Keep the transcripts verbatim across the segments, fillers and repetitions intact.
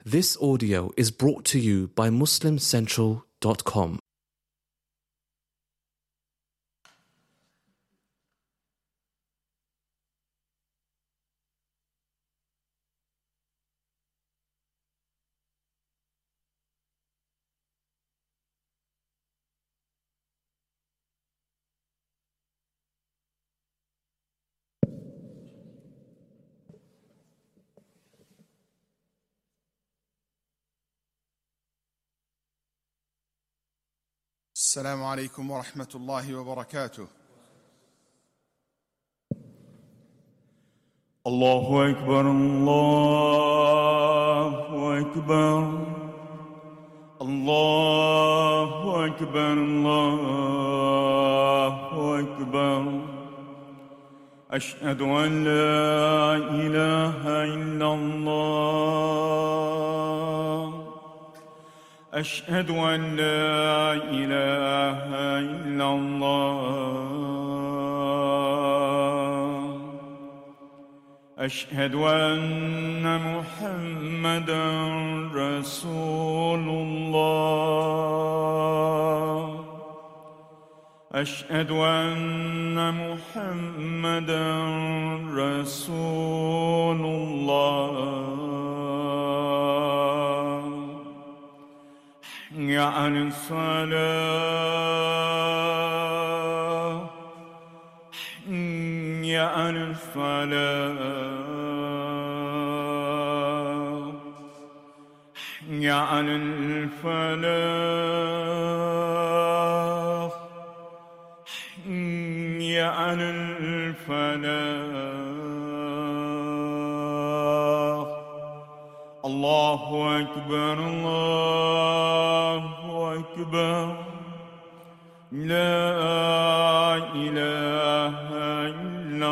This audio is brought to you by Muslim Central dot com. السلام عليكم ورحمة الله وبركاته. الله أكبر الله أكبر الله أكبر الله أكبر أشهد أن لا إله إلا الله أشهد أن لا إله إلا الله أشهد أن محمدًا رسول الله أشهد أن محمدًا رسول الله حي على الصلاة حي على الفلاح حي على الفلاح حي على الفلاح الله أكبر الله أكبر لا إله إلا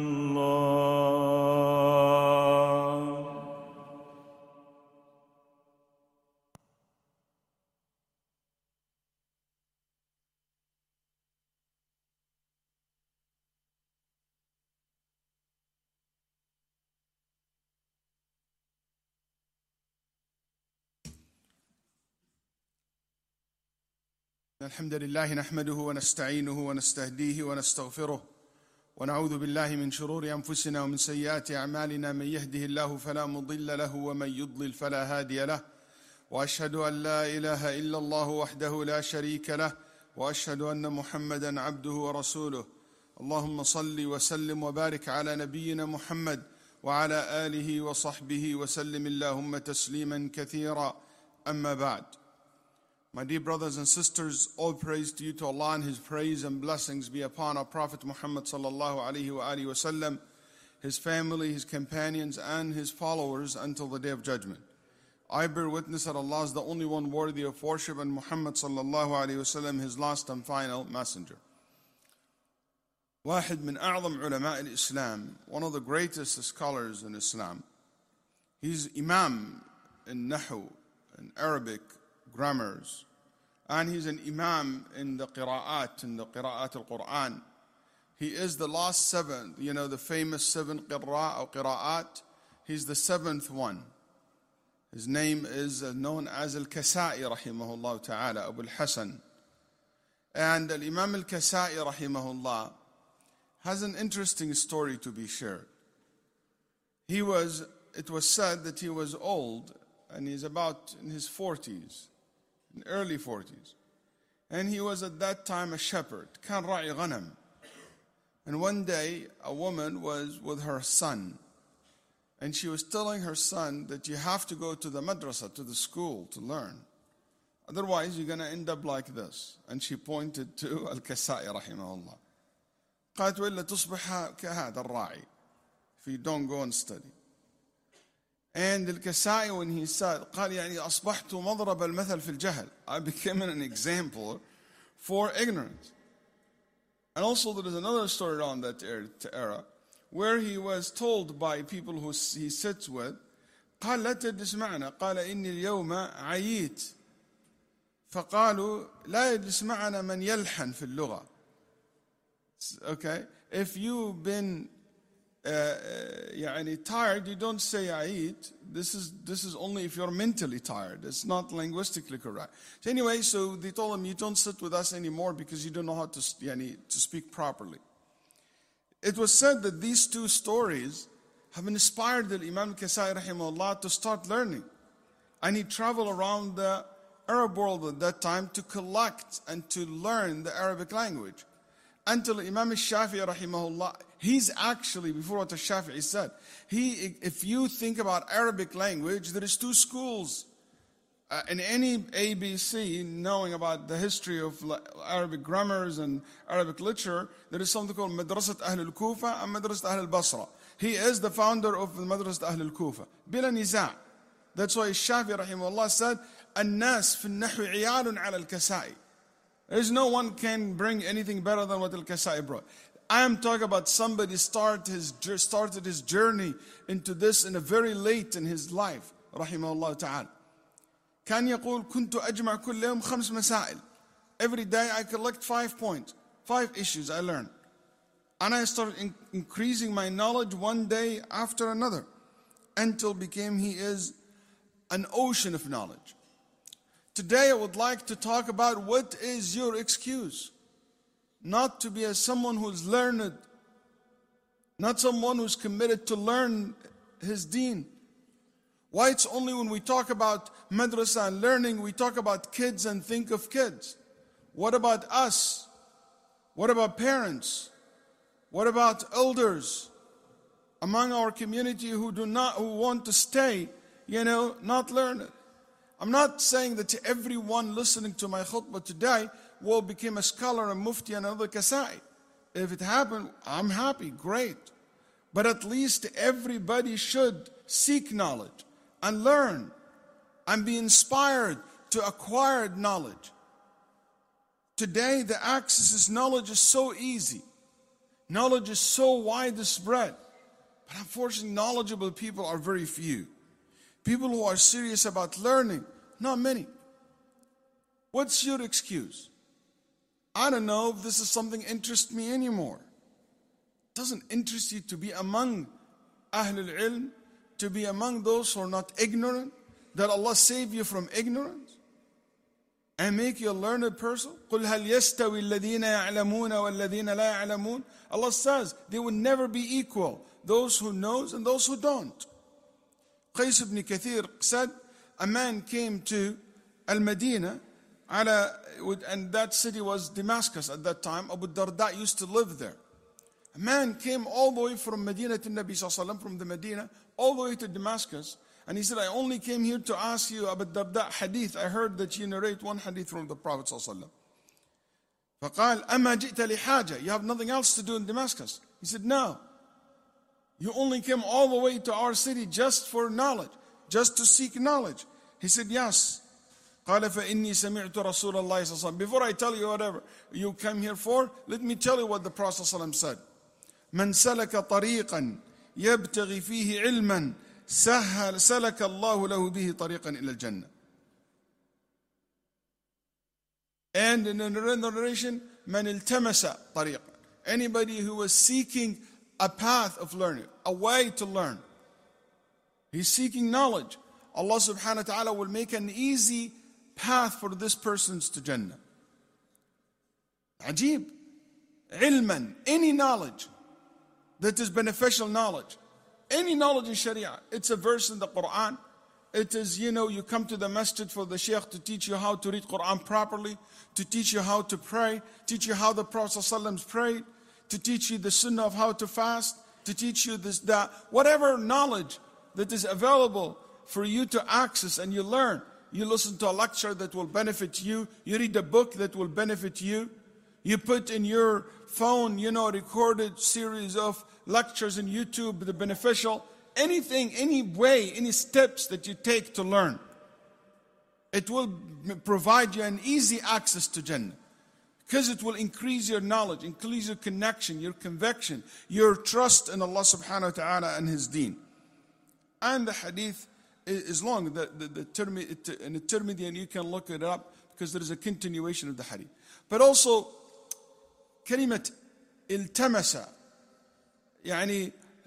الله. الحمد لله نحمده ونستعينه ونستهديه ونستغفره ونعوذ بالله من شرور أنفسنا ومن سيئات أعمالنا. من يهده الله فلا مضل له ومن يضلل فلا هادي له، وأشهد أن لا إله إلا الله وحده لا شريك له، وأشهد أن محمدا عبده ورسوله. اللهم صل وسلم وبارك على نبينا محمد وعلى آله وصحبه وسلم اللهم تسليما كثيرا. أما بعد. My dear brothers and sisters, all praise to you, to Allah, and His praise and blessings be upon our Prophet Muhammad sallallahu alaihi wa alihi wasallam, his family, his companions, and his followers until the day of judgment. I bear witness that Allah is the only one worthy of worship, and Muhammad sallallahu alaihi wasallam, his last and final messenger. واحد من أعظم علماء الإسلام, one of the greatest scholars in Islam. He's Imam in Nahu, in Arabic grammars, and he's an imam in the qira'at, in the qira'at al-Quran. He is the last seven, you know, the famous seven qira'at or qira'at. He's the seventh one. His name is known as Al-Kasa'i rahimahullah ta'ala, Abu al-Hasan. And Al-Imam Al-Kasa'i rahimahullah has an interesting story to be shared. He was, it was said that he was old, and he's about in his forties. In early forties. And he was at that time a shepherd. كان راعي غنم. And one day a woman was with her son. And she was telling her son that you have to go to the madrasa, to the school, to learn. Otherwise you're going to end up like this. And she pointed to Al-Kasa'i rahimahullah. قالت وإلا تصبح كهذا الراعي. If you don't go and study. And Al-Kasa'i, when he said, قال يعني أصبحت مضرب المثل في الجهل. I became an example for ignorance. And also there is another story around that era where he was told by people who he sits with, قال لا تجلس معنا، قال إني اليوم عييت. فقالوا لا يجلس معنا من يلحن في اللغة. Okay, if you've been uh, uh, يعني tired, you don't say Eid. This is this is only if you're mentally tired. It's not linguistically correct. So anyway, so they told him, you don't sit with us anymore because you don't know how to يعني, to speak properly. It was said that these two stories have inspired the Imam al-Kasai rahimahullah to start learning. And he traveled around the Arab world at that time to collect and to learn the Arabic language. Until Imam al-Shafi'i rahimahullah, he's actually, before what al-Shafi'i said, he, if you think about Arabic language, there is two schools. Uh, in any A B C, knowing about the history of Arabic grammars and Arabic literature, there is something called Madrasat Ahl al-Kufa and Madrasat Ahl al-Basra. He is the founder of the Madrasat Ahl al-Kufa. Bila niza'. That's why Shafi'i rahimahullah said, الناس في النحو عيال على الكسائي. There's no one can bring anything better than what al-Kasai brought. I am talking about somebody start his, started his journey into this in a very late in his life, rahimahullah ta'ala. كان يقول كنت أجمع كل يوم خمس مسائل. Every day I collect five points, five issues I learn. And I started in, increasing my knowledge one day after another until became he is an ocean of knowledge. Today I would like to talk about what is your excuse not to be as someone who's learned, not someone who's committed to learn his deen. Why it's only when we talk about madrasa and learning, we talk about kids and think of kids. What about us? What about parents? What about elders among our community who do not, who want to stay, you know, not learn it? I'm not saying that everyone listening to my khutbah today will become a scholar, a mufti, and another kasai. If it happened, I'm happy, great. But at least everybody should seek knowledge and learn and be inspired to acquire knowledge. Today, the access to knowledge is so easy. Knowledge is so widespread. But unfortunately, knowledgeable people are very few. People who are serious about learning, not many. What's your excuse? I don't know if this is something interests me anymore. It doesn't interest you to be among Ahlul Ilm, to be among those who are not ignorant, that Allah save you from ignorance and make you a learned person. قُلْ هَلْ يَسْتَوِي الَّذِينَ يَعْلَمُونَ وَالَّذِينَ لَا يَعْلَمُونَ. Allah says they will never be equal, those who knows and those who don't. Qais ibn Kathir said, a man came to Al-Madinah, and that city was Damascus at that time. Abu Darda used to live there. A man came all the way from Medina to Nabi Sallallahu Alaihi Wasallam, from the Medina, all the way to Damascus. And he said, I only came here to ask you Abu Darda hadith. I heard that you narrate one hadith from the Prophet Sallallahu Alaihi Wasallam. فقال أما جئت لحاجة. You have nothing else to do in Damascus. He said, no. You only came all the way to our city just for knowledge, just to seek knowledge. He said, yes. قال فإني سمعت رسول الله صلى الله عليه وسلم. Before I tell you whatever you came here for, let me tell you what the Prophet صلى الله عليه وسلم said. من سلك طريقا يبتغي فيه علما سهل سلك الله له به طريقا إلى الجنة. And in another narration, من التمس طريقا. Anybody who was seeking a path of learning, a way to learn. He's seeking knowledge. Allah subhanahu wa ta'ala will make an easy path for this person's to Jannah. Ajib. Ilman, any knowledge that is beneficial knowledge. Any knowledge in Sharia. It's a verse in the Quran. It is, you know, you come to the masjid for the sheikh to teach you how to read Quran properly, to teach you how to pray, teach you how the Prophet ﷺ prayed, to teach you the sunnah of how to fast, to teach you this, that, whatever knowledge that is available for you to access and you learn. You listen to a lecture that will benefit you. You read a book that will benefit you. You put in your phone, you know, a recorded series of lectures in YouTube, the beneficial. Anything, any way, any steps that you take to learn. It will provide you an easy access to Jannah. Because it will increase your knowledge, increase your connection, your conviction, your trust in Allah subhanahu wa ta'ala and His deen. And the hadith is long, the, the, the term, in the Tirmidhi, and you can look it up because there is a continuation of the hadith. But also, كلمة التمس, يعني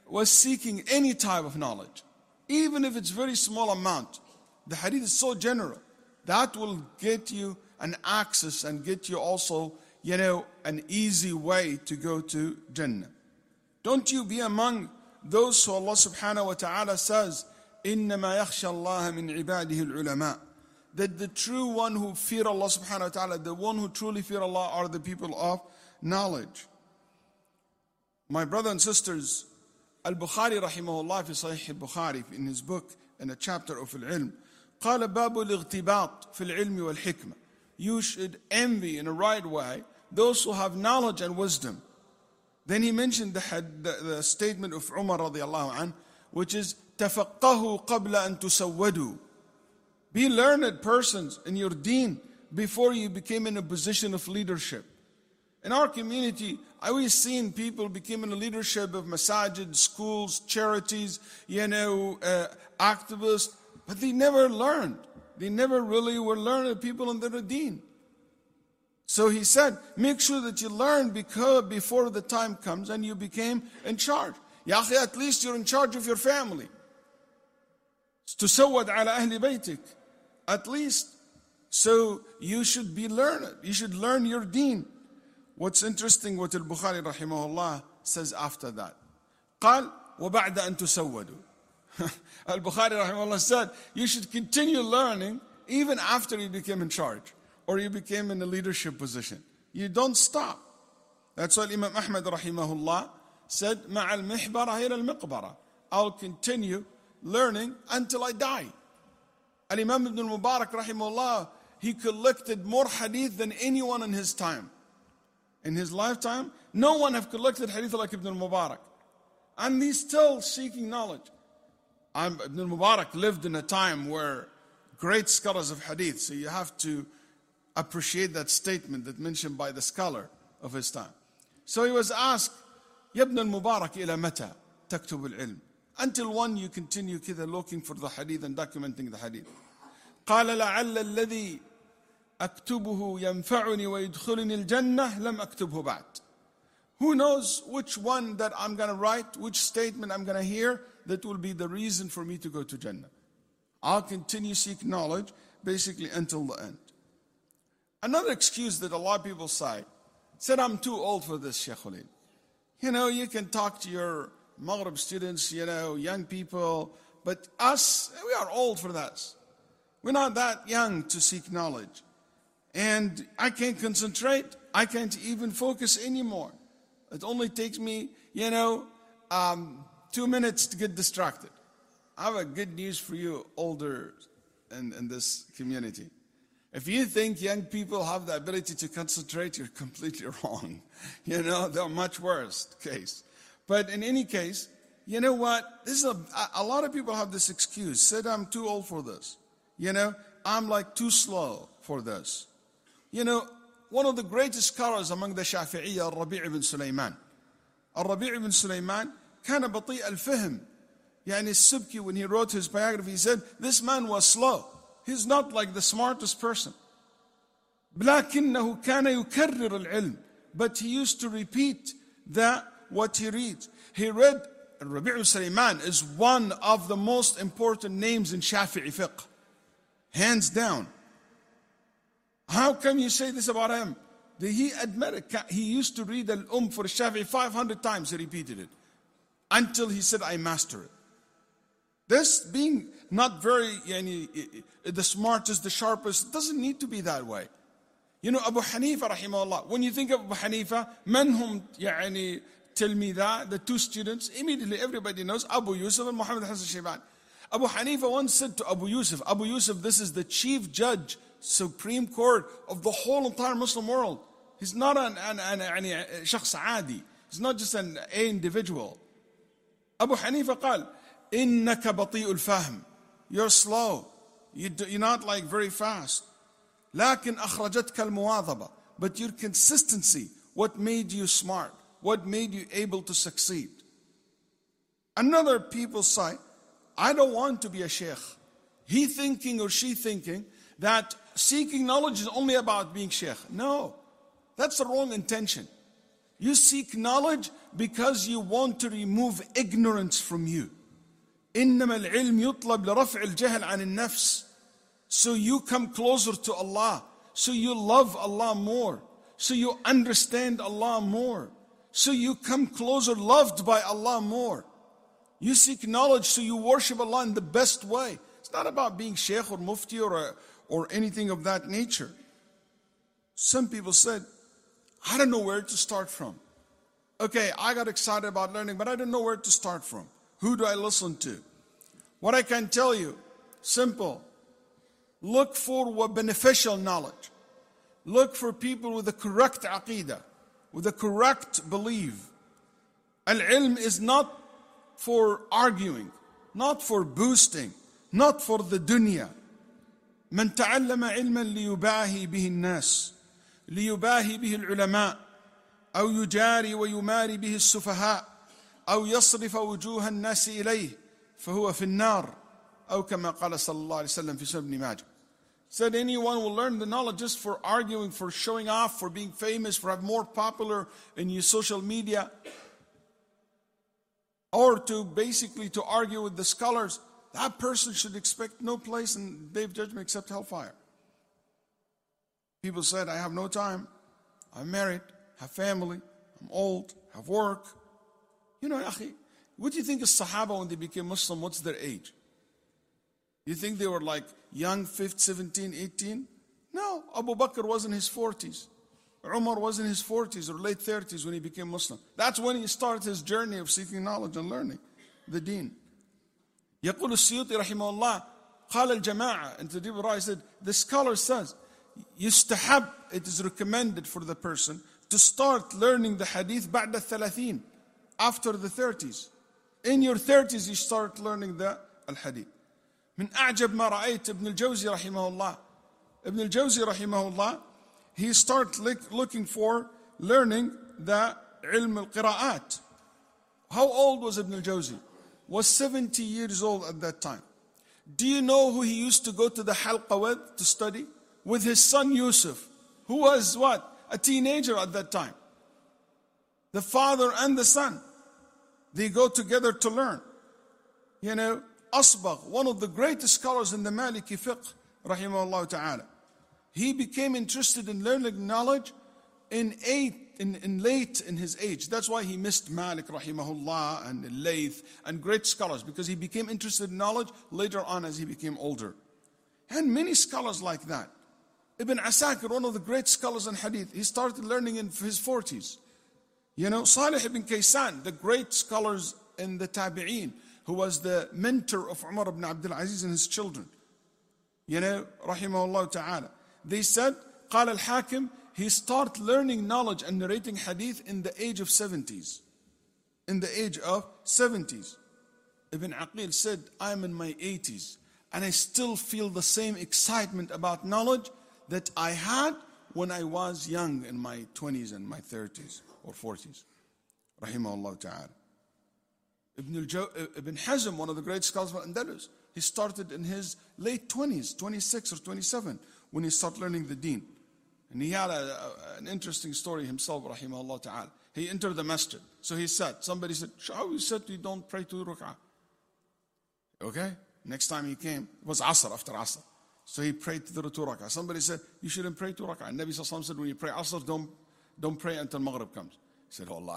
was seeking any type of knowledge, even if it's very small amount, the hadith is so general, that will get you an access and get you also, you know, an easy way to go to Jannah. Don't you be among those who Allah subhanahu wa ta'ala says, إِنَّمَا يَخْشَى اللَّهَ مِنْ عِبَادِهِ الْعُلَمَاءِ, that the true one who fear Allah subhanahu wa ta'ala, the one who truly fear Allah are the people of knowledge. My brothers and sisters, Al-Bukhari rahimahullah fi Sahih al-Bukhari, in his book, in a chapter of Al-Ilm, قال باب الاغتباط في العلم والحكمة. You should envy in a right way those who have knowledge and wisdom. Then he mentioned the, the, the statement of Umar radiallahu anhu, which is تَفَقَّهُوا قَبْلَ أَن تُسَوَّدُوا. Be learned persons in your deen before you became in a position of leadership. In our community, I always seen people become in the leadership of masajid, schools, charities, you know, uh, activists, but they never learned. They never really were learned people in their deen. So he said, make sure that you learn because before the time comes and you became in charge. Ya akhi, at least you're in charge of your family. تسود على أهل بيتك. At least. So you should be learned. You should learn your deen. What's interesting, what Al-Bukhari rahimahullah says after that. قال وبعد أن تسودوا. Al-Bukhari rahimahullah said, you should continue learning even after you became in charge or you became in a leadership position. You don't stop. That's why Imam Ahmad rahimahullah said, مع المحبرة إلى المقبرة. I'll continue learning until I die. And Imam Ibn al-Mubarak rahimahullah, he collected more hadith than anyone in his time. In his lifetime, no one have collected hadith like Ibn al-Mubarak. And he's still seeking knowledge. I'm, Ibn al-Mubarak lived in a time where great scholars of hadith, so you have to appreciate that statement that mentioned by the scholar of his time. So he was asked, يا ابن المبارك إلى متى تكتب العلم? Until when you continue كذا looking for the hadith and documenting the hadith. قال لعل الذي أكتبه ينفعني ويدخلني الجنة لم أكتبه بعد. Who knows which one that I'm going to write, which statement I'm going to hear that will be the reason for me to go to Jannah. I'll continue seek knowledge basically until the end. Another excuse that a lot of people say, said I'm too old for this, Sheikh Khalid. You know, you can talk to your Maghrib students, you know, young people, but us, we are old for this. We're not that young to seek knowledge. And I can't concentrate. I can't even focus anymore. It only takes me, you know, um, two minutes to get distracted. I have a good news for you, older in, in this community. If you think young people have the ability to concentrate, you're completely wrong. You know, they're much worse case. But in any case, you know what? This is a, a lot of people have this excuse. Said, I'm too old for this. You know, I'm like too slow for this. You know, one of the greatest scholars among the Shafi'iyya, Al-Rabi' ibn Sulaiman. Al-Rabi' ibn Sulaiman, كان بطيء الفهم. Yani Subki, when he wrote his biography, he said, this man was slow. He's not like the smartest person. لكنه كان يكرر العلم. But he used to repeat that what he reads. He read, Rabi' ibn Sulaiman is one of the most important names in Shafi'i fiqh. Hands down. How can you say this about him? He admitted, he used to read Al-Umm for Shafi'i five hundred times, he repeated it. Until he said, I master it. This being not very, yani, the smartest, the sharpest, doesn't need to be that way. You know, Abu Hanifa rahimahullah, when you think of Abu Hanifa, man hum, yani, tell me that, the two students, immediately everybody knows Abu Yusuf and Muhammad Hassan Shaybani. Abu Hanifa once said to Abu Yusuf, Abu Yusuf, this is the chief judge, Supreme Court of the whole entire Muslim world. He's not an, an, an, an, an shakhs عادي. He's not just an a individual. Abu Hanifa قال, إنك بطيء الفهم. You're slow. You do, you're not like very fast. لكن أخرجتك المواظبة. But your consistency, what made you smart? What made you able to succeed? Another people say, I don't want to be a sheikh. He thinking or she thinking that seeking knowledge is only about being sheikh. No, that's the wrong intention. You seek knowledge because you want to remove ignorance from you. إنما العلم يطلب لرفع الجهل عن النفس. So you come closer to Allah. So you love Allah more. So you understand Allah more. So you come closer, loved by Allah more. You seek knowledge so you worship Allah in the best way. It's not about being sheikh or mufti or, or anything of that nature. Some people said, I don't know where to start from. Okay, I got excited about learning, but I don't know where to start from. Who do I listen to? What I can tell you, simple. Look for what beneficial knowledge. Look for people with the correct aqeedah, with the correct belief. Al-ilm is not for arguing, not for boosting, not for the dunya. من تعلم علما ليباهي به الناس ليباهي به العلماء أو يجاري ويماري به السفهاء أو يصرف وجوه الناس إليه فهو في النار أو كما قال صلى الله عليه وسلم في سنن ابن ماجه. Said anyone will learn the knowledge just for arguing, for showing off, for being famous, for having more popular in your social media, or to basically to argue with the scholars, that person should expect no place in the day of judgment except hellfire. People said, I have no time. I'm married, have family, I'm old, have work. You know, akhi, what do you think of Sahaba when they became Muslim? What's their age? You think they were like young, fifteen, seventeen, eighteen? No, Abu Bakr was in his forties. Umar was in his forties or late thirties when he became Muslim. That's when he started his journey of seeking knowledge and learning the deen. يقول السيوطي رحمه الله قال الجماعة, and Tadib Rai said, the scholar says, يستحب, it is recommended for the person to start learning the hadith بعد الثلاثين, after the thirties. In your thirties you start learning the al-hadith. من أعجب ما رأيت ابن الجوزي رحمه الله. Ibn al-Jawzi rahimahullah, he started looking for learning the ilm al-qira'at. How old was Ibn al-Jawzi? Was seventy years old at that time. Do you know who he used to go to the halqa with to study? With his son Yusuf, who was what? A teenager at that time. The father and the son, they go together to learn. You know, Asbagh, one of the greatest scholars in the Maliki fiqh, rahimahullah ta'ala, he became interested in learning knowledge in eight, in, in late in his age. That's why he missed Malik rahimahullah and Layth and great scholars, because he became interested in knowledge later on as he became older. And many scholars like that. Ibn Asakir, one of the great scholars in hadith, he started learning in his forties. You know, Salih ibn Kaysan, the great scholars in the Tabi'een, who was the mentor of Umar ibn Abdul Aziz and his children. You know, rahimahullah ta'ala. They said, قال الحاكم, he started learning knowledge and narrating hadith in the age of seventies. In the age of seventies. Ibn Aqil said, I'm in my eighties and I still feel the same excitement about knowledge that I had when I was young in my twenties and my thirties or forties. Rahimahullah ta'ala. Ibn, al-Jo- Ibn Hazm, one of the great scholars of Andalus, he started in his late twenties, twenty-six or twenty-seven, when he started learning the deen. And he had a, a, an interesting story himself, rahimahullah ta'ala. He entered the masjid. So he said, somebody said, how you said you don't pray two rak'ah? Okay? Next time he came, it was Asr, after Asr. So he prayed the two rak'ah. Somebody said, you shouldn't pray two rak'ah. And Nabi Sallallahu Alaihi Wasallam said, when you pray Asr, don't, don't pray until Maghrib comes. He said, oh Allah,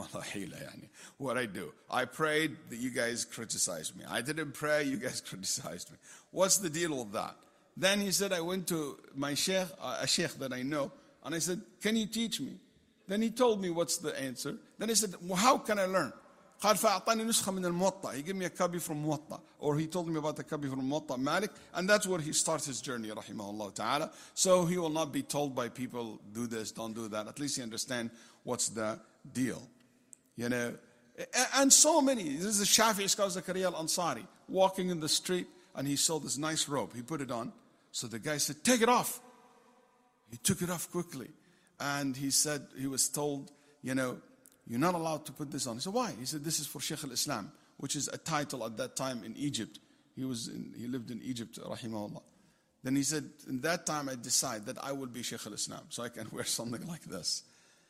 what I do? I prayed, that you guys criticized me. I didn't pray, you guys criticized me. What's the deal with that? Then he said, I went to my sheikh, uh, a sheikh that I know, and I said, can you teach me? Then he told me what's the answer. Then he said, well, how can I learn? قال فأعطاني نسخة من الموطأ. He gave me a copy from Muwatta, or he told me about the copy from Muwatta Malik, and that's where he starts his journey, rahimahullah ta'ala. So he will not be told by people, do this, don't do that. At least he understand what's the deal. You know, and so many. This is Shafi'i scholar Zakaria al-Ansari, walking in the street, and he saw this nice robe. He put it on. So the guy said, take it off. He took it off quickly. And he said, he was told, you know, you're not allowed to put this on. He said, why? He said, this is for Shaykh al-Islam, which is a title at that time in Egypt. He was in, he lived in Egypt, rahimahullah. Then he said, in that time I decide that I will be Shaykh al-Islam, so I can wear something like this.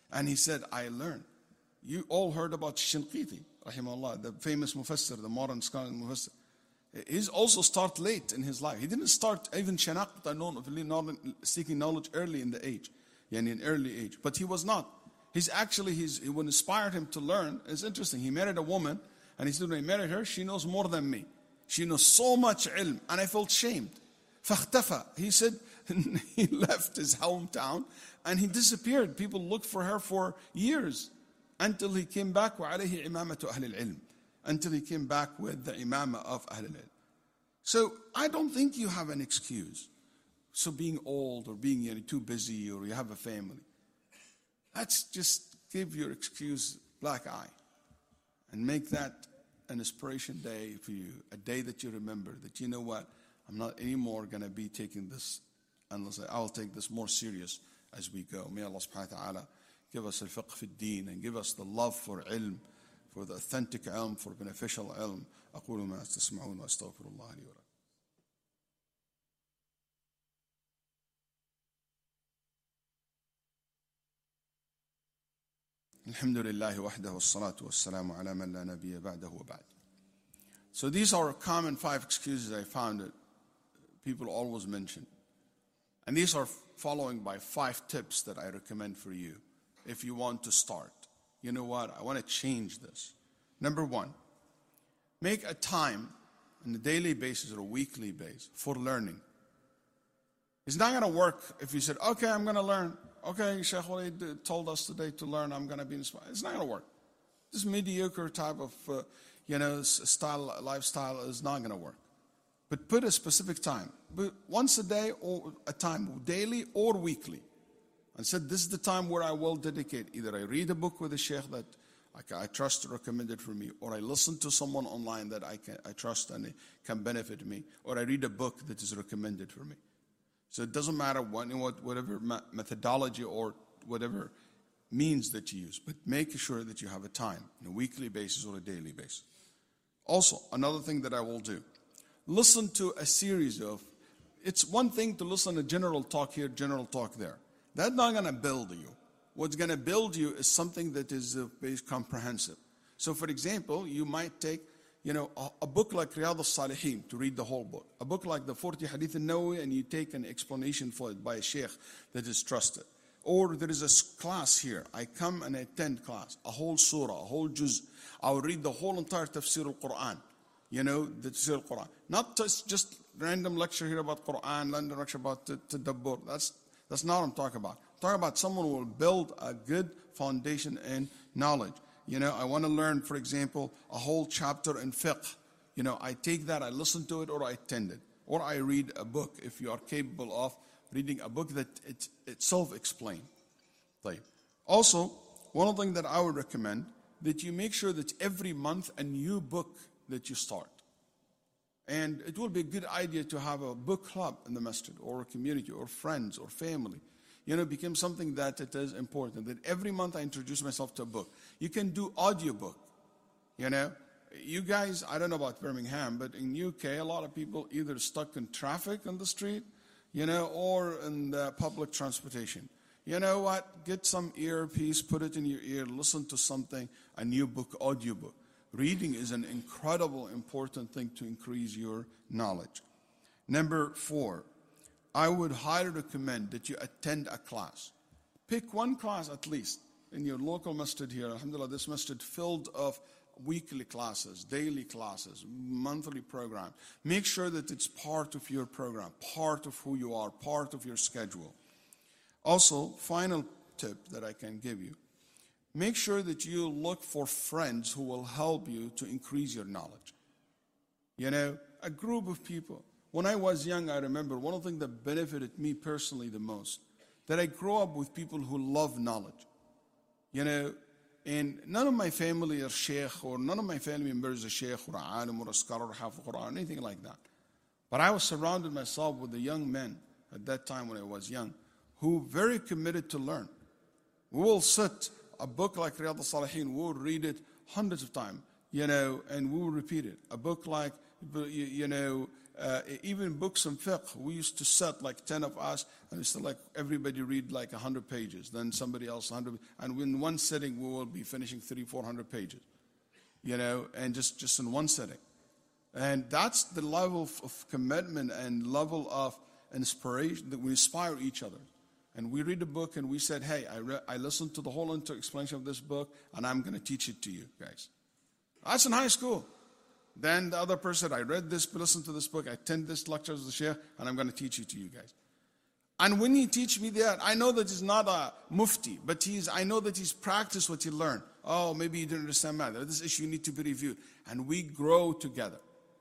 And he said, I learned. You all heard about Shinqiti, rahimahullah, the famous mufassir, the modern scholar mufassir. He's also started late in his life. He didn't start even shanaqta, seeking knowledge early in the age, yani in early age. But he was not. He's actually, he's, what inspired him to learn is interesting. He married a woman, and he said when he married her, she knows more than me. She knows so much ilm, and I felt shamed. فاختفى. He said he left his hometown, and he disappeared. People looked for her for years, until he came back. وعليه إمامة أهل العلم. Until he came back with the imamah of Ahl al-Ilm. So I don't think you have an excuse. So being old or being you know, too busy or you have a family. Let's just give your excuse black eye and make that an inspiration day for you. A day that you remember that you know what, I'm not anymore going to be taking this unless I will take this more serious as we go. May Allah subhanahu wa ta'ala give us al-fiqh fi ad-deen and give us the love for ilm, for the authentic ilm, for beneficial ilm. أقول ما تسمعون وأستغفر الله لي ولكم. الحمد لله وحده والصلاة والسلام على من لا نبي بعده وبعد. So these are common five excuses I found that people always mention. And these are following by five tips that I recommend for you if you want to start. You know what? I want to change this. Number one, make a time on a daily basis or a weekly basis for learning. It's not going to work if you said, okay, I'm going to learn. Okay, Sheikh Waleed told us today to learn. I'm going to be inspired. It's not going to work. This mediocre type of, uh, you know, style, lifestyle is not going to work. But put a specific time. But once a day or a time, daily or weekly. And said, this is the time where I will dedicate. Either I read a book with a sheikh that I, I trust recommended for me, or I listen to someone online that I, can, I trust and it can benefit me, or I read a book that is recommended for me. So it doesn't matter what, whatever methodology or whatever means that you use, but make sure that you have a time on a weekly basis or a daily basis. Also, another thing that I will do, listen to a series of, it's one thing to listen to general talk here, general talk there. That's not going to build you. What's going to build you is something that is uh, based comprehensive. So, for example, you might take, you know, a, a book like Riyadh al-Salihin to read the whole book. A book like the forty Hadith al-Nawawi, and you take an explanation for it by a sheikh that is trusted. Or there is a class here. I come and I attend class, a whole surah, a whole juz. I will read the whole entire tafsir al-Quran. You know, the tafsir al-Quran. Not just, just random lecture here about Quran, random lecture about tadabbur. That's That's not what I'm talking about. I'm talking about someone who will build a good foundation in knowledge. You know, I want to learn, for example, a whole chapter in fiqh. You know, I take that, I listen to it, or I attend it. Or I read a book, if you are capable of reading a book that it's, it's self-explained. Like, also, one thing that I would recommend, that you make sure that every month a new book that you start. And it will be a good idea to have a book club in the masjid, or a community, or friends, or family. You know, it became something that it is important, that every month I introduce myself to a book. You can do audiobook. You know, you guys, I don't know about Birmingham, but in U K, a lot of people either stuck in traffic on the street, you know, or in the public transportation. You know what? Get some earpiece, put it in your ear, listen to something, a new book, audiobook. Reading is an incredible, important thing to increase your knowledge. Number four, I would highly recommend that you attend a class. Pick one class at least in your local masjid here. Alhamdulillah, this masjid filled of weekly classes, daily classes, monthly program. Make sure that it's part of your program, part of who you are, part of your schedule. Also, final tip that I can give you. Make sure that you look for friends who will help you to increase your knowledge. You know, a group of people. When I was young, I remember one of the things that benefited me personally the most, that I grew up with people who love knowledge. You know, and none of my family are sheikh, or none of my family members are sheikh, or alim, or a scholar, or hafiz Quran, or anything like that. But I was surrounded myself with the young men at that time when I was young, who were very committed to learn. We will sit, a book like Riyadh al-Salihin, we will read it hundreds of times, you know, and we will repeat it. A book like, you, you know, Uh, even books on fiqh, we used to set like ten of us, and it's like everybody read like one hundred pages, then somebody else one hundred, and in one sitting we will be finishing three, four hundred pages, you know, and just, just in one sitting. And that's the level of, of commitment and level of inspiration that we inspire each other. And we read a book and we said, hey, I, re- I listened to the whole inter- explanation of this book, and I'm going to teach it to you guys. That's in high school. Then the other person, I read this, listen to this book, I attend this lecture as the Shaykh, and I'm going to teach it to you guys. And when he teach me that, I know that he's not a mufti, but he's, I know that he's practiced what he learned. Oh, maybe you didn't understand matter. This issue need to be reviewed. And we grow together.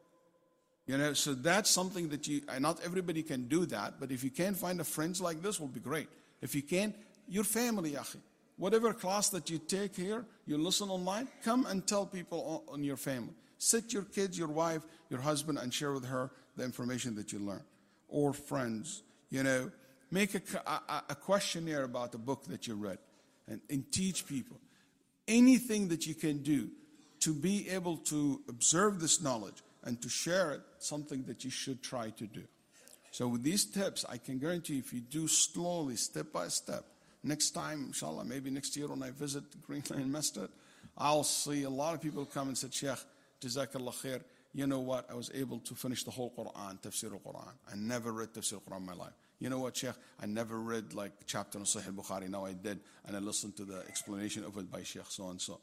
You know, so that's something that you, not everybody can do that, but if you can find a friends like this, will be great. If you can, your family, akhi. Whatever class that you take here, you listen online, come and tell people on your family. Sit your kids, your wife, your husband, and share with her the information that you learn. Or friends, you know, make a, a, a questionnaire about the book that you read and, and teach people. Anything that you can do to be able to observe this knowledge and to share it, something that you should try to do. So with these tips, I can guarantee you, if you do slowly, step by step, next time, inshallah, maybe next year when I visit Green Lane Masjid, I'll see a lot of people come and say, Sheikh, Jazakallah khair, you know what, I was able to finish the whole Quran, Tafsir al-Quran. I never read Tafsir al-Quran in my life. You know what, Sheikh, I never read like chapter on Sahih al-Bukhari, now I did, and I listened to the explanation of it by Sheikh so-and-so.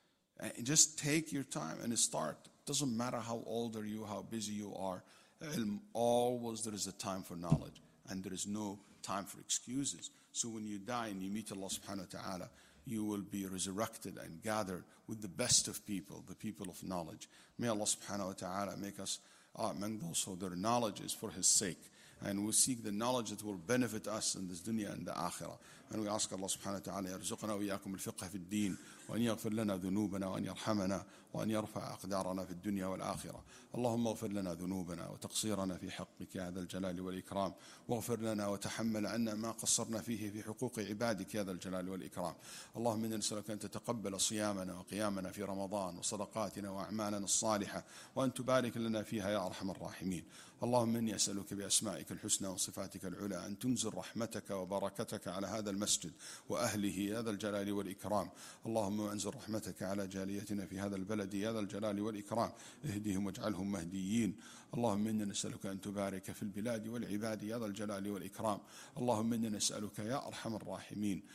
And just take your time and start. Doesn't matter how old are you, how busy you are. Ilm, always there is a time for knowledge, and there is no time for excuses. So when you die and you meet Allah subhanahu wa ta'ala, you will be resurrected and gathered with the best of people, the people of knowledge. May Allah subhanahu wa ta'ala make us uh, among those who their knowledge is for His sake. And we seek the knowledge that will benefit us in this dunya and the akhirah. And we ask Allah subhanahu wa ta'ala يرزقنا وإياكم الفقه في الدين وأن يغفر لنا ذنوبنا وأن يرحمنا وأن يرفع أقدارنا في الدنيا والآخرة. اللهم اغفر لنا ذنوبنا وتقصيرنا في حقك يا ذا الجلال والإكرام، واغفر لنا وتحمل عنا ما قصرنا فيه في حقوق عبادك يا ذا الجلال والإكرام. اللهم إنا نسألك أن تتقبل صيامنا وقيامنا في رمضان وصدقاتنا وأعمالنا الصالحة، وأن تبارك لنا فيها يا أرحم الراحمين. اللهم إني أسألك بأسمائك الحسنى وصفاتك العلى أن تنزل رحمتك وبركتك على هذا المسجد وأهله يا ذا الجلال والإكرام. اللهم أنزل رحمتك على جاليتنا في هذا البلد يا ذا الجلال والإكرام، اهدهم واجعلهم مهديين. اللهم إنا نسألك أن تبارك في البلاد والعباد يا ذا الجلال والإكرام. اللهم إنا نسألك يا أرحم الراحمين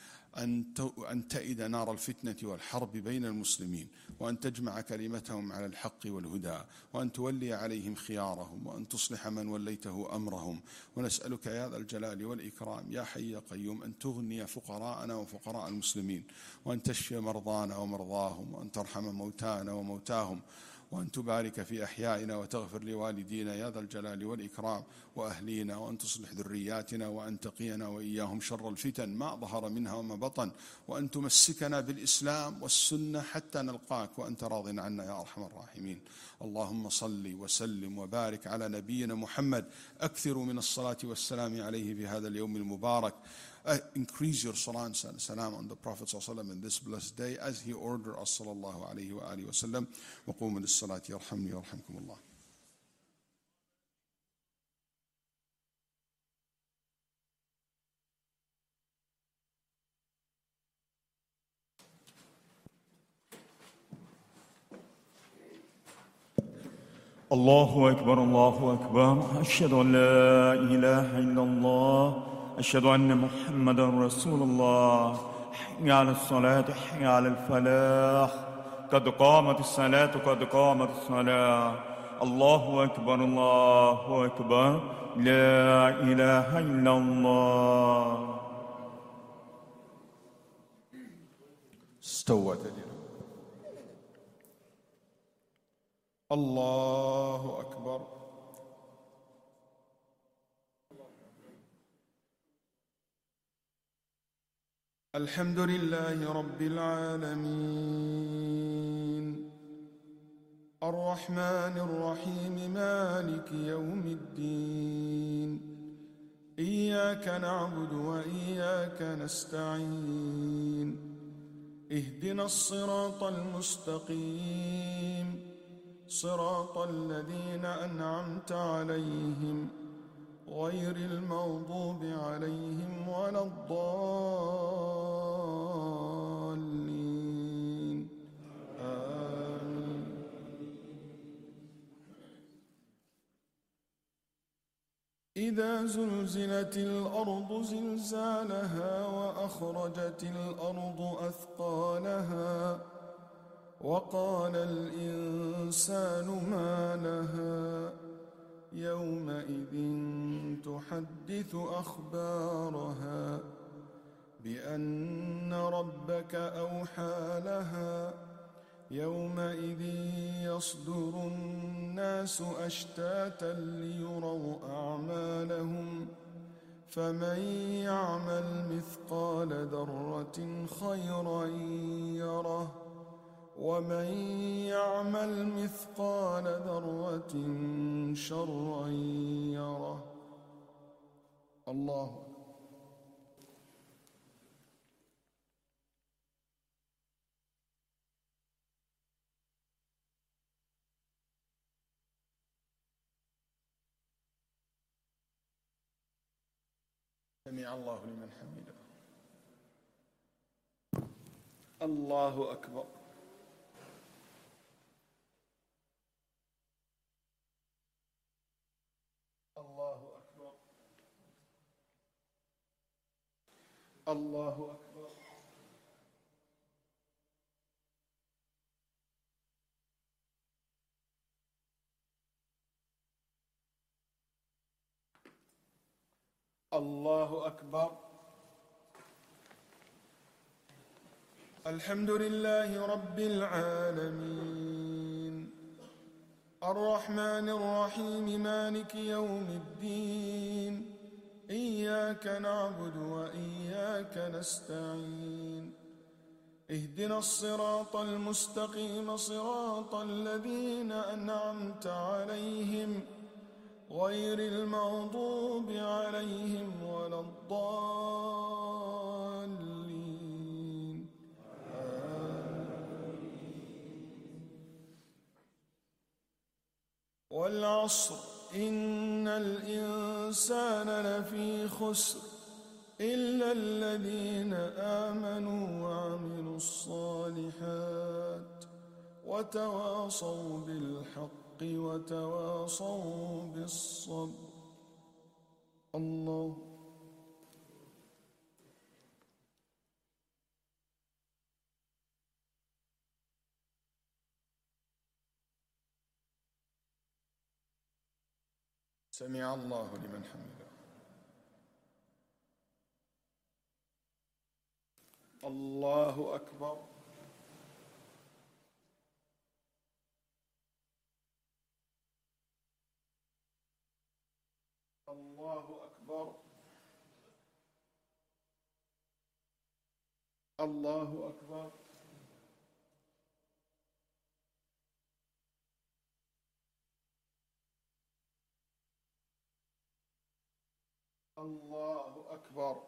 أن تئد نار الفتنة والحرب بين المسلمين، وأن تجمع كلمتهم على الحق والهدى، وأن تولي عليهم خيارهم، وأن تصلح من وليته أمرهم. ونسألك يا ذا الجلال والإكرام يا حي يا قيوم أن تغني فقراءنا وفقراء المسلمين، وأن تشفي مرضانا ومرضاهم، وأن ترحم موتانا وموتاهم، وأن تبارك في أحيائنا وتغفر لوالدينا يا ذا الجلال والإكرام وأهلينا، وأن تصلح ذرياتنا، وأن تقينا وإياهم شر الفتن ما ظهر منها وما بطن، وأن تمسكنا بالإسلام والسنة حتى نلقاك وأنت راض عنا يا أرحم الراحمين. اللهم صل وسلم وبارك على نبينا محمد. أكثروا من الصلاة والسلام عليه في هذا اليوم المبارك. Uh, increase your salah and salam on the Prophet ﷺ in this blessed day as he ordered us sallallahu alayhi wa alihi wa sallam. وقوموا للصلاة يرحمني ويرحمكم الله. الله أكبر الله أكبر. أشهد أن لا إله إلا الله، أشهد أن محمدا رسول الله. حي على الصلاة حي على الفلاح، قد قامت الصلاة قد قامت الصلاة. الله أكبر الله أكبر، لا إله إلا الله. استوت الله أكبر. الحمد لله رب العالمين، الرحمن الرحيم، مالك يوم الدين. إياك نعبد وإياك نستعين، اهدنا الصراط المستقيم، صراط الذين أنعمت عليهم غير المغضوب عليهم ولا الضالين آمين. إذا زلزلت الأرض زلزالها وأخرجت الأرض أثقالها وقال الإنسان ما لها يومئذ تحدث أخبارها بأن ربك أوحى لها يومئذ يصدر الناس أشتاتا ليروا أعمالهم فمن يعمل مثقال ذرة خيرا يره ومن يعمل مثقال ذرة شرا يره. الله سمع الله لمن حمده. الله أكبر. الله أكبر. الله أكبر. الله أكبر. الحمد لله رب العالمين الرحمن الرحيم مالك يوم الدين إياك نعبد وإياك نستعين اهدنا الصراط المستقيم صراط الذين أنعمت عليهم غير المغضوب عليهم ولا الضالين والعصر إن الإنسان لفي خسر إلا الذين آمنوا وعملوا الصالحات وتواصوا بالحق وتواصوا بالصبر. الله سمع الله لمن حمده. الله أكبر. الله أكبر. الله أكبر. الله أكبر.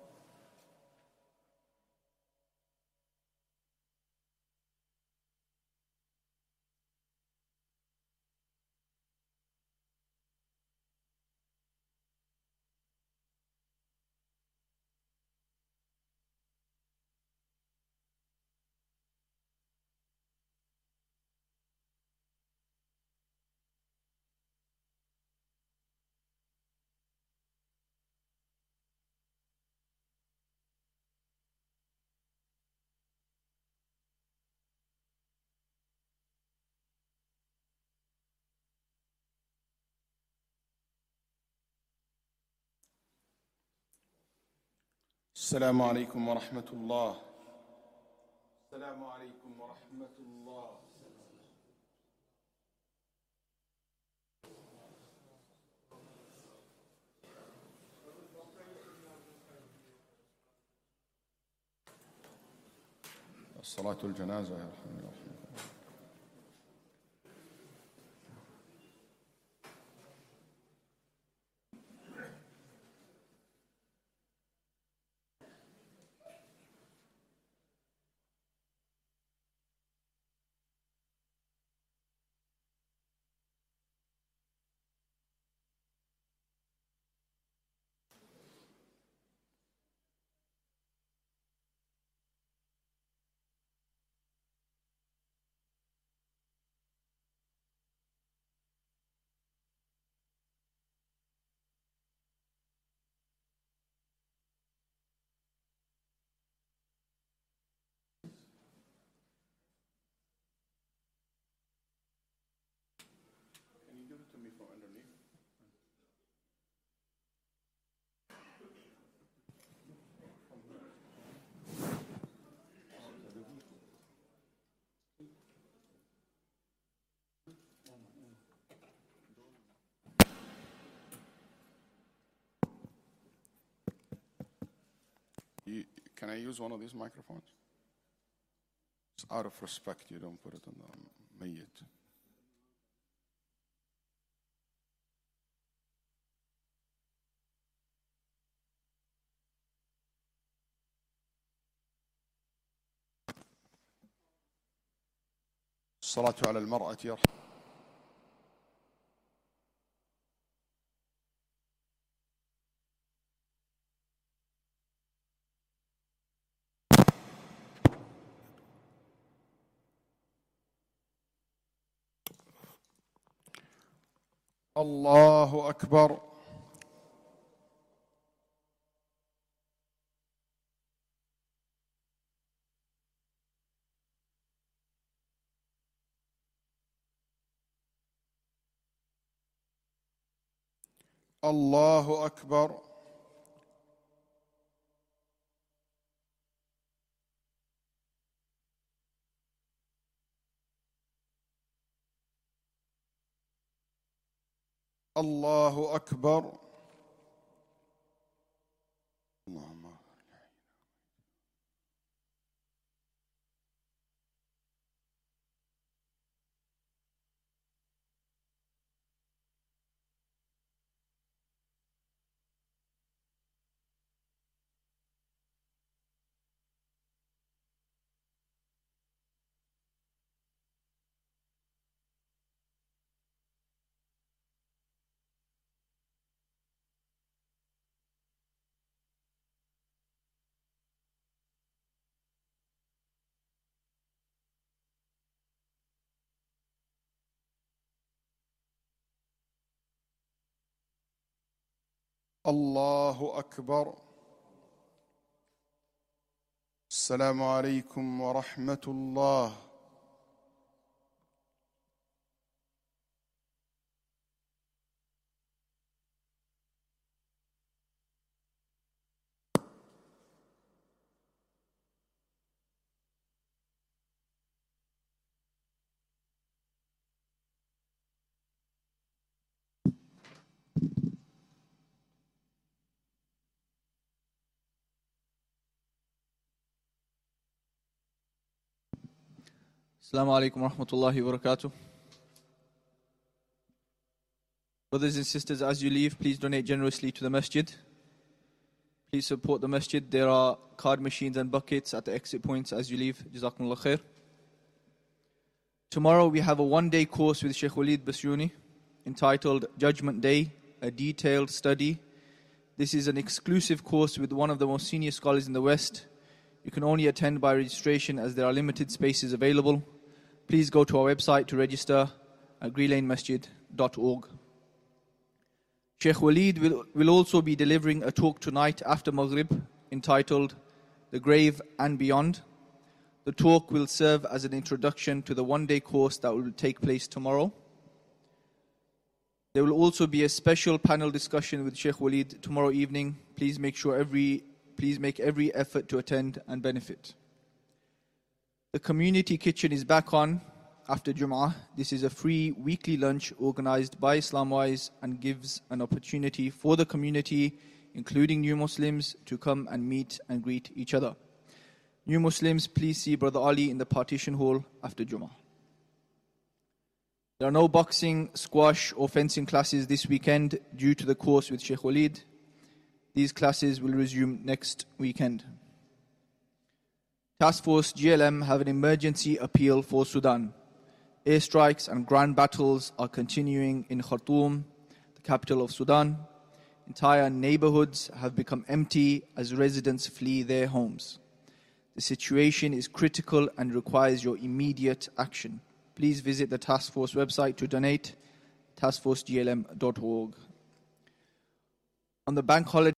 السلام عليكم ورحمة الله. السلام عليكم ورحمة الله. الصلاة الجنازة يا رحمة الله. You, can I use one of these microphones? It's out of respect, you don't put it on the mayyit. الصلاة على المرأة يرحم. الله أكبر. الله أكبر. الله أكبر. اللهم الله أكبر. السلام عليكم ورحمة الله. Assalamu alaikum wa rahmatullahi wa barakatuh. Brothers and sisters, as you leave, please donate generously to the masjid. Please support the masjid. There are card machines and buckets at the exit points as you leave. Jazakumullah khair. Tomorrow we have a one-day course with Sheikh Walid Basruni entitled Judgment Day, a detailed study. This is an exclusive course with one of the most senior scholars in the West. You can only attend by registration as there are limited spaces available. Please go to our website to register at green lane masjid dot org. Sheikh Walid will, will also be delivering a talk tonight after Maghrib entitled The Grave and Beyond. The talk will serve as an introduction to the one-day course that will take place tomorrow. There will also be a special panel discussion with Sheikh Walid tomorrow evening. Please make sure every please make every effort to attend and benefit. The community kitchen is back on after Jum'ah. This is a free weekly lunch organized by Islamwise and gives an opportunity for the community, including new Muslims, to come and meet and greet each other. New Muslims, please see Brother Ali in the partition hall after Jum'ah. There are no boxing, squash or fencing classes this weekend due to the course with Sheikh Walid. These classes will resume next weekend. Task Force G L M have an emergency appeal for Sudan. Airstrikes and ground battles are continuing in Khartoum, the capital of Sudan. Entire neighborhoods have become empty as residents flee their homes. The situation is critical and requires your immediate action. Please visit the Task Force website to donate, task force g l m dot org. On the bank holiday